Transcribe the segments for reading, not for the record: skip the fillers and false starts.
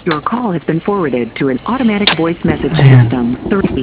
Your call has been forwarded to an automatic voice message system.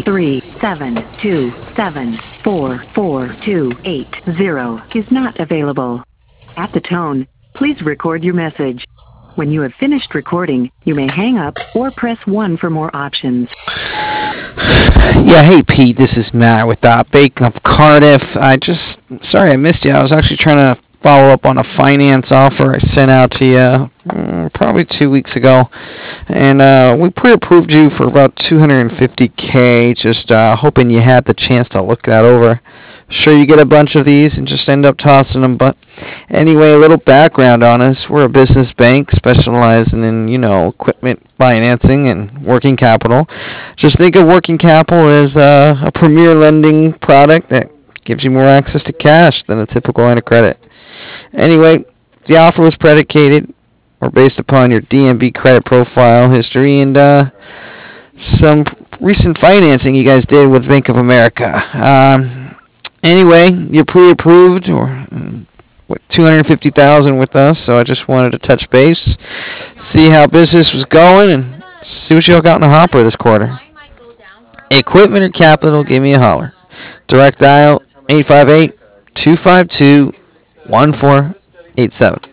337-274-4280 is not available. At the tone, please record your message. When you have finished recording, you may hang up or press 1 for more options. Yeah, hey Pete, this is Matt with Bacon of Cardiff. Sorry I missed you. I was actually trying to follow up on a finance offer I sent out to you probably 2 weeks ago. And we pre-approved you for about $250K, just hoping you had the chance to look that over. Sure, you get a bunch of these and just end up tossing them, but anyway, a little background on us. We're a business bank specializing in, equipment financing and working capital. Just think of working capital as a premier lending product that gives you more access to cash than a typical line of credit. Anyway, the offer was predicated or based upon your DNB credit profile history and some recent financing you guys did with Bank of America. Anyway, you're pre-approved or $250,000 with us, so I just wanted to touch base, see how business was going, and see what y'all got in the hopper this quarter. Equipment or capital, give me a holler. Direct dial 858-252-1487.